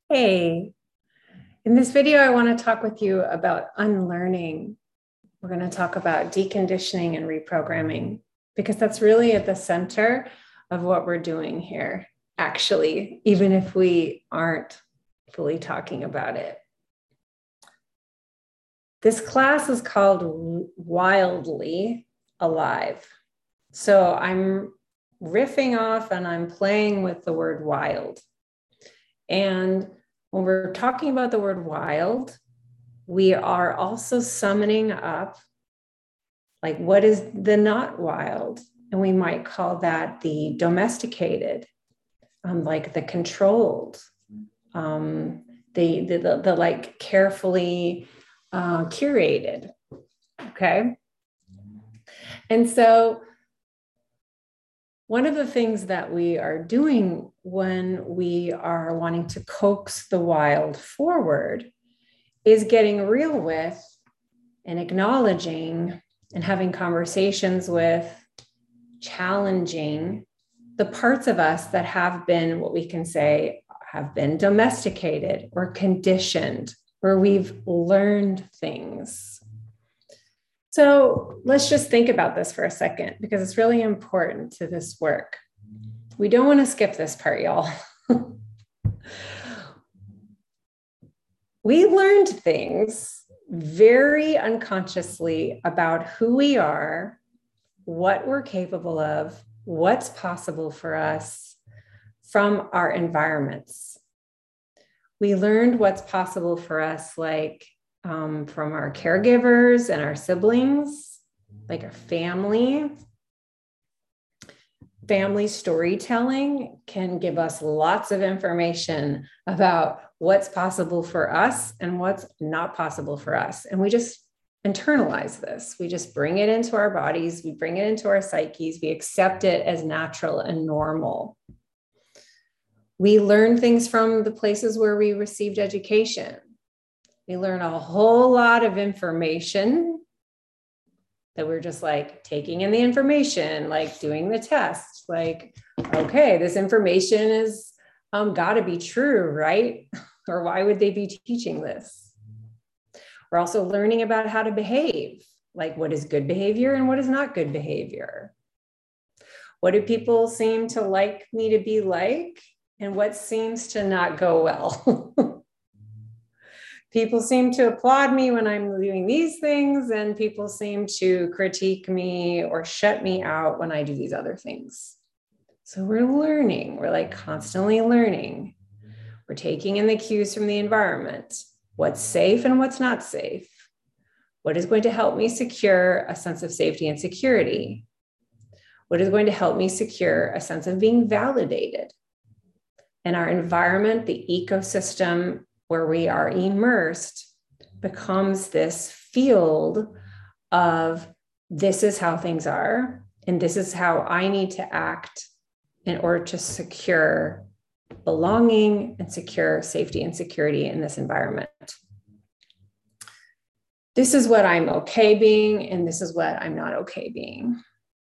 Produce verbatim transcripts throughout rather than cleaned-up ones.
Hey, in this video, I want to talk with you about unlearning. We're going to talk about deconditioning and reprogramming because that's really at the center of what we're doing here, actually, even if we aren't fully talking about it. This class is called Wildly Alive. So I'm riffing off and I'm playing with the word wild. And when we're talking about the word wild, we are also summoning up, like, what is the not wild? And we might call that the domesticated, um, like the controlled, um, the, the, the, the like carefully uh, curated, okay? And so one of the things that we are doing when we are wanting to coax the wild forward is getting real with and acknowledging and having conversations with, challenging the parts of us that have been, what we can say, have been domesticated or conditioned, where we've learned things. So let's just think about this for a second, because it's really important to this work. We don't want to skip this part, y'all. We learned things very unconsciously about who we are, what we're capable of, what's possible for us from our environments. We learned what's possible for us, like um, from our caregivers and our siblings, like our family. Family storytelling can give us lots of information about what's possible for us and what's not possible for us. And we just internalize this. We just bring it into our bodies. We bring it into our psyches. We accept it as natural and normal. We learn things from the places where we received education. We learn a whole lot of information that we're just like taking in the information, like doing the test, like, okay, this information is um, gotta be true, right? Or why would they be teaching this? We're also learning about how to behave, like what is good behavior and what is not good behavior. What do people seem to like me to be like? And what seems to not go well? People seem to applaud me when I'm doing these things, and people seem to critique me or shut me out when I do these other things. So we're learning, we're like constantly learning. We're taking in the cues from the environment, what's safe and what's not safe. What is going to help me secure a sense of safety and security? What is going to help me secure a sense of being validated? And our environment, the ecosystem where we are immersed, becomes this field of this is how things are, and this is how I need to act in order to secure belonging and secure safety and security in this environment. This is what I'm okay being, and this is what I'm not okay being.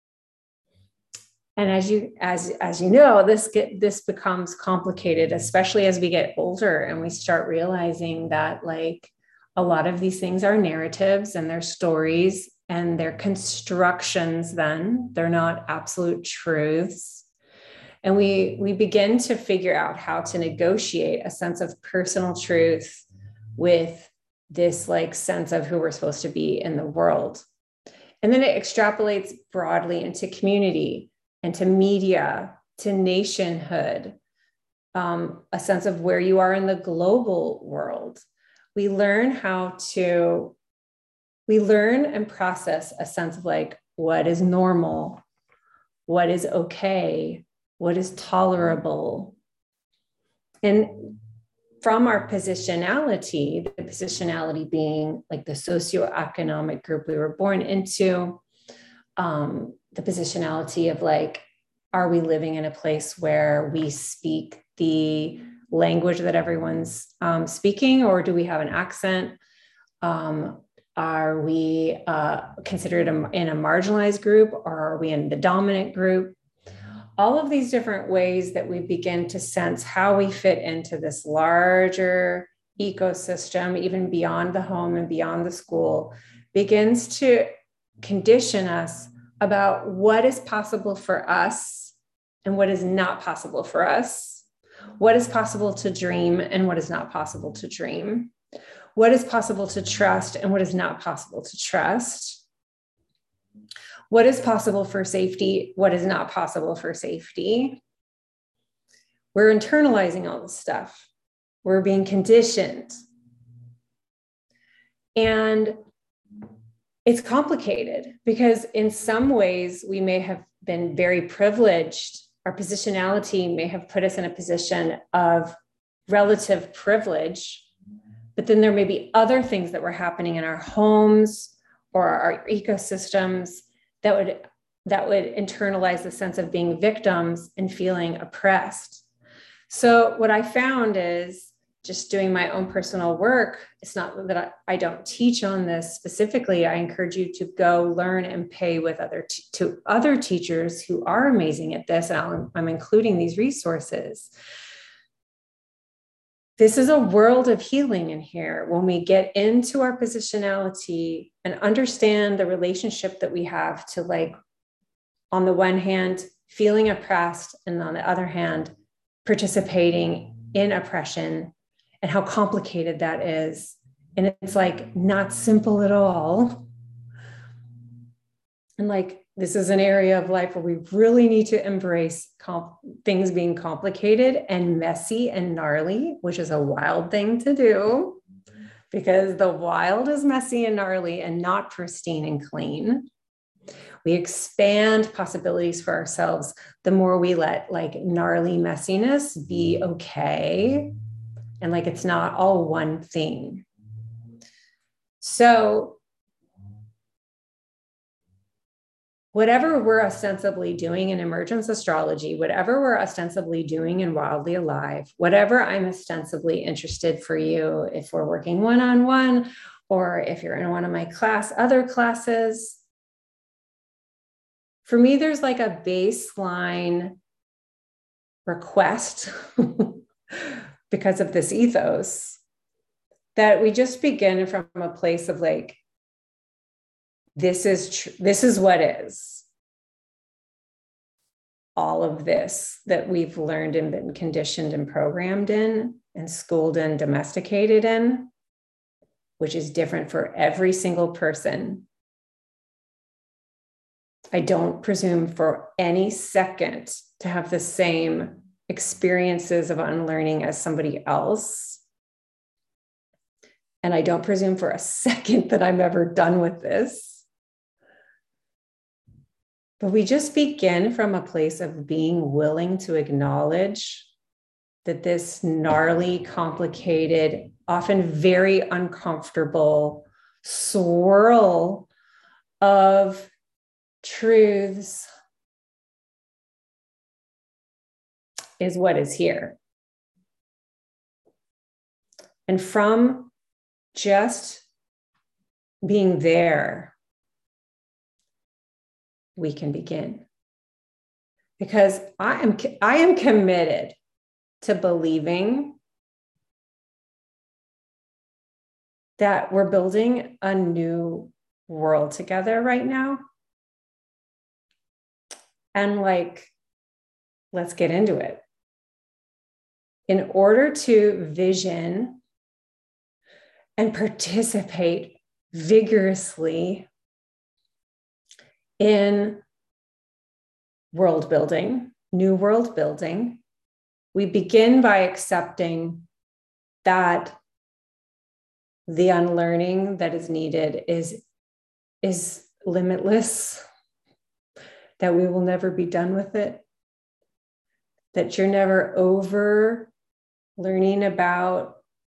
And as you as as you know, this get this becomes complicated, especially as we get older and we start realizing that, like, a lot of these things are narratives and they're stories and they're constructions. Then they're not absolute truths, and we we begin to figure out how to negotiate a sense of personal truth with this like sense of who we're supposed to be in the world, and then it extrapolates broadly into community, and to media, to nationhood, um, a sense of where you are in the global world. We learn how to, we learn and process a sense of like, what is normal, what is okay, what is tolerable. And from our positionality, the positionality being like the socioeconomic group we were born into, um, the positionality of like, are we living in a place where we speak the language that everyone's um, speaking, or do we have an accent? Um, are we uh, considered a, in a marginalized group, or are we in the dominant group? all of these different ways that we begin to sense how we fit into this larger ecosystem, even beyond the home and beyond the school, begins to condition us about what is possible for us and what is not possible for us, what is possible to dream and what is not possible to dream, what is possible to trust and what is not possible to trust, what is possible for safety, what is not possible for safety. We're internalizing all this stuff. We're being conditioned. And it's complicated because in some ways we may have been very privileged. Our positionality may have put us in a position of relative privilege, but then there may be other things that were happening in our homes or our ecosystems that would, that would internalize the sense of being victims and feeling oppressed. So what I found is just doing my own personal work. It's not that I, I don't teach on this specifically. I encourage you to go learn and pay with other t- to other teachers who are amazing at this. And I'll, I'm including these resources. This is a world of healing in here when we get into our positionality and understand the relationship that we have to, like, on the one hand, feeling oppressed, and on the other hand, participating in oppression, and how complicated that is. And it's like not simple at all. And like, this is an area of life where we really need to embrace comp- things being complicated and messy and gnarly, which is a wild thing to do because the wild is messy and gnarly and not pristine and clean. We expand possibilities for ourselves the more we let, like, gnarly messiness be okay. And like, it's not all one thing. So whatever we're ostensibly doing in emergence astrology, whatever we're ostensibly doing in Wildly Alive, whatever I'm ostensibly interested for you, if we're working one-on-one, or if you're in one of my class, other classes, for me, there's like a baseline request because of this ethos that we just begin from a place of like, this is tr- this is what is. All of this that we've learned and been conditioned and programmed in and schooled and domesticated in, which is different for every single person. I don't presume for any second to have the same experiences of unlearning as somebody else. And I don't presume for a second that I'm ever done with this. But we just begin from a place of being willing to acknowledge that this gnarly, complicated, often very uncomfortable swirl of truths is what is here. And from just being there, we can begin. Because I am, I am committed to believing that we're building a new world together right now. And like, let's get into it. In order to vision and participate vigorously in world building, new world building, we begin by accepting that the unlearning that is needed is, is limitless, that we will never be done with it, that you're never over learning about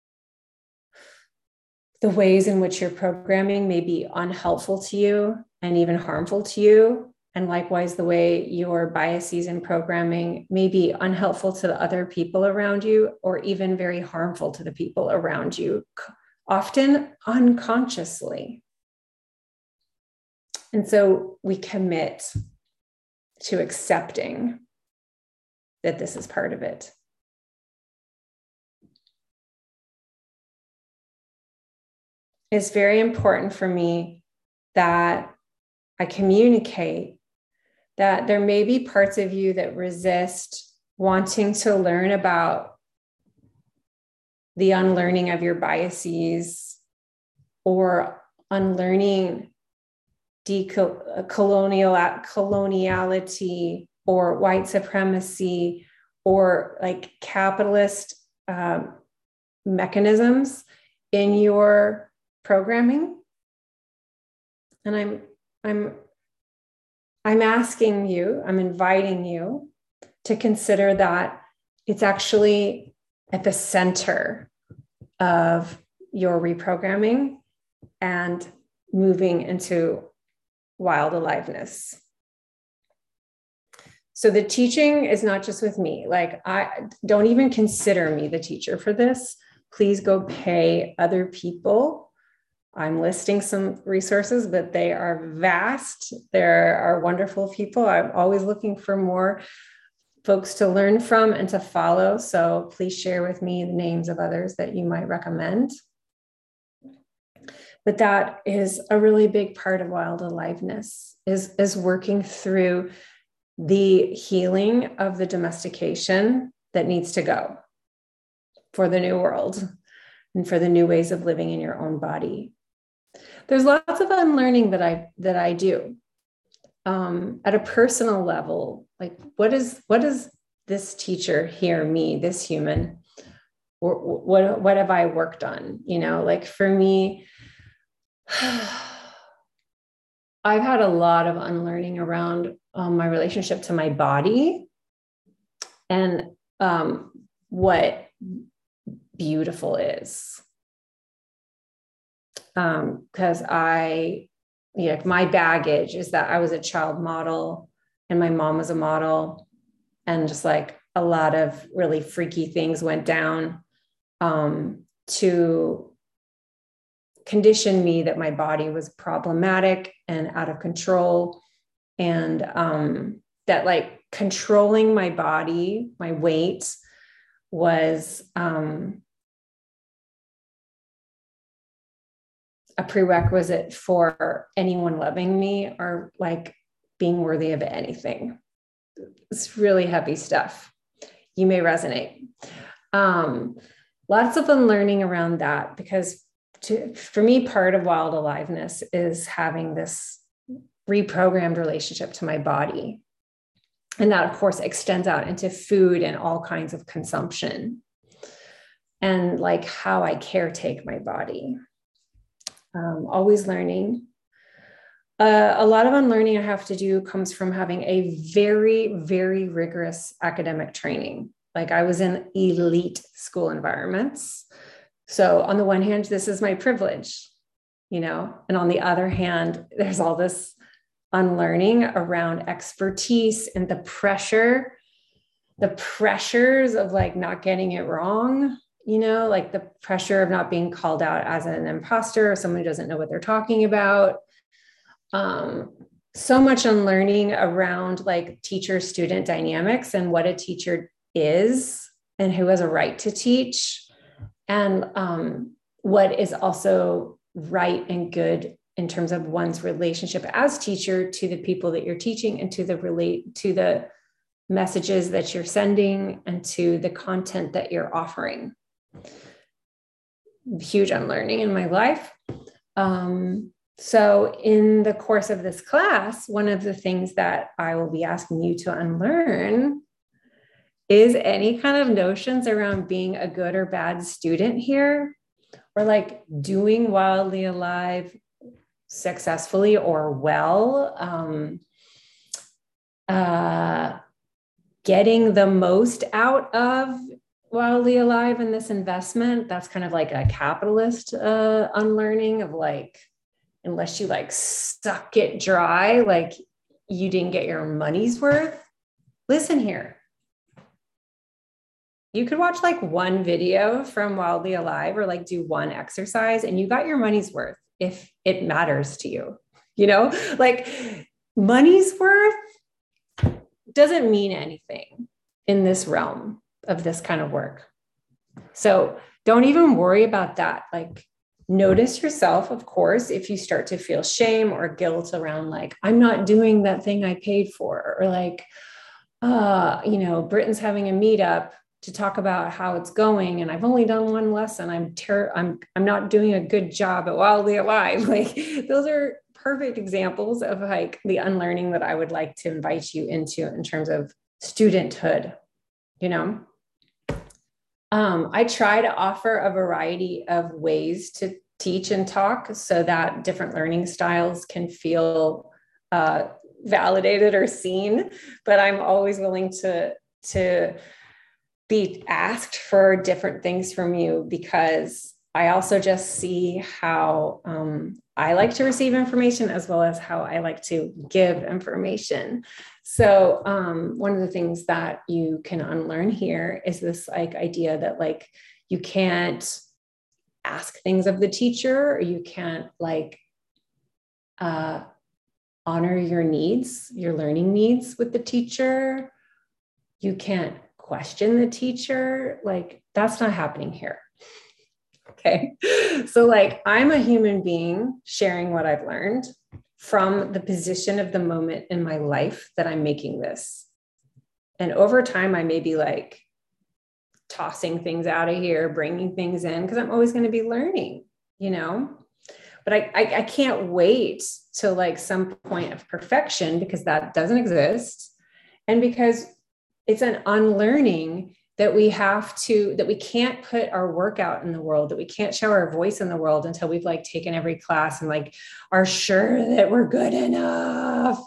the ways in which your programming may be unhelpful to you and even harmful to you. And likewise, the way your biases in programming may be unhelpful to the other people around you, or even very harmful to the people around you, often unconsciously. And so we commit to accepting that this is part of it. It's very important for me that I communicate that there may be parts of you that resist wanting to learn about the unlearning of your biases or unlearning decolonial coloniality or white supremacy or like capitalist um, mechanisms in your programming. And I'm, I'm, I'm asking you, I'm inviting you to consider that it's actually at the center of your reprogramming and moving into wild aliveness. So the teaching is not just with me. Like, I don't even consider me the teacher for this. Please go pay other people. I'm listing some resources, but they are vast. There are wonderful people. I'm always looking for more folks to learn from and to follow. So please share with me the names of others that you might recommend. But that is a really big part of wild aliveness, is, is working through the healing of the domestication that needs to go for the new world and for the new ways of living in your own body. There's lots of unlearning that I that I do um, at a personal level. Like, what is what does this teacher hear me, this human, or what what have I worked on? You know, like for me, I've had a lot of unlearning around um, my relationship to my body and um, what beautiful is. Because um, I, you know, my baggage is that I was a child model and my mom was a model, and just like a lot of really freaky things went down um, to condition me that my body was problematic and out of control, and um, that like controlling my body, my weight was um, a prerequisite for anyone loving me or like being worthy of anything. It's really heavy stuff. You may resonate. Um, lots of unlearning around that, because to, for me, part of wild aliveness is having this reprogrammed relationship to my body. And that, of course, extends out into food and all kinds of consumption and like how I caretake my body. Um, always learning. Uh, a lot of unlearning I have to do comes from having a very, very rigorous academic training. Like, I was in elite school environments. So on the one hand, this is my privilege, you know, and on the other hand, there's all this unlearning around expertise and the pressure, the pressures of like not getting it wrong. You know, like the pressure of not being called out as an imposter or someone who doesn't know what they're talking about. Um, so much unlearning around like teacher-student dynamics and what a teacher is and who has a right to teach, and um, what is also right and good in terms of one's relationship as teacher to the people that you're teaching and to the relate to the messages that you're sending and to the content that you're offering. Huge unlearning in my life. Um, so in the course of this class, one of the things that I will be asking you to unlearn is any kind of notions around being a good or bad student here, or like doing wildly alive successfully or well, um, uh, getting the most out of wildly alive in this investment. That's kind of like a capitalist uh, unlearning of like, unless you like suck it dry, like you didn't get your money's worth. Listen here. You could watch like one video from Wildly Alive or like do one exercise and you got your money's worth if it matters to you. You know, like money's worth doesn't mean anything in this realm of this kind of work. So don't even worry about that. Like, notice yourself, of course, if you start to feel shame or guilt around like, I'm not doing that thing I paid for, or like, uh, you know, Britton's having a meetup to talk about how it's going, and I've only done one lesson. I'm ter- I'm I'm not doing a good job at Wildly Alive. Like, those are perfect examples of like the unlearning that I would like to invite you into in terms of studenthood. You know, um, I try to offer a variety of ways to teach and talk so that different learning styles can feel uh, validated or seen. But I'm always willing to to be asked for different things from you, because I also just see how um, I like to receive information as well as how I like to give information. So um, one of the things that you can unlearn here is this like idea that like you can't ask things of the teacher, or you can't like uh, honor your needs, your learning needs with the teacher. You can't question the teacher. Like, that's not happening here. Okay. So like, I'm a human being sharing what I've learned from the position of the moment in my life that I'm making this. And over time, I may be like tossing things out of here, bringing things in, because I'm always going to be learning, you know, but I, I, I can't wait till like some point of perfection, because that doesn't exist. And because it's an unlearning that we have to, that we can't put our work out in the world, that we can't show our voice in the world until we've like taken every class and like are sure that we're good enough.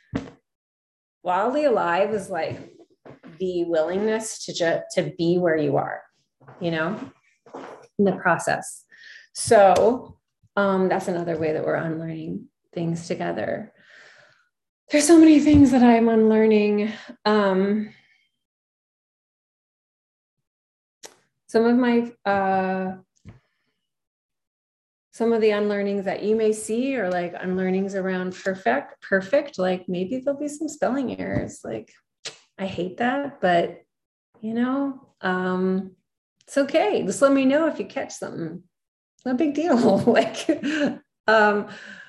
Wildly Alive is like the willingness to just to be where you are, you know, in the process. So um, that's another way that we're unlearning things together. There's so many things that I'm unlearning. Um, Some of my, uh, some of the unlearnings that you may see are like unlearnings around perfect, perfect. Like maybe there'll be some spelling errors. Like, I hate that, but you know, um, it's okay. Just let me know if you catch something. No big deal. Like, um,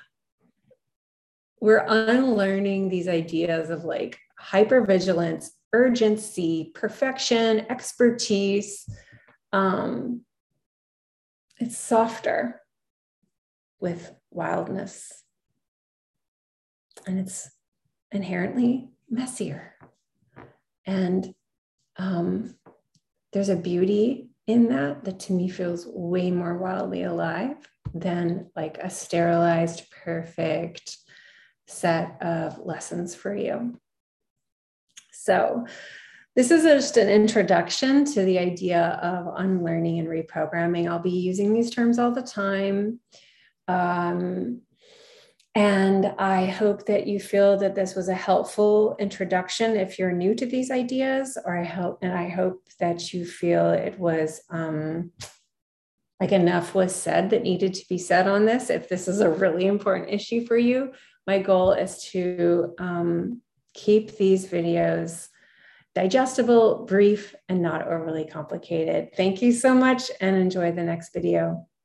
we're unlearning these ideas of like hypervigilance, urgency, perfection, expertise. Um, it's softer with wildness, and it's inherently messier. And um, there's a beauty in that that to me feels way more wildly alive than like a sterilized, perfect set of lessons for you. So this is just an introduction to the idea of unlearning and reprogramming. I'll be using these terms all the time. Um, and I hope that you feel that this was a helpful introduction if you're new to these ideas, or I hope, and I hope that you feel it was um, like enough was said that needed to be said on this. If this is a really important issue for you, my goal is to um, keep these videos digestible, brief, and not overly complicated. Thank you so much, and enjoy the next video.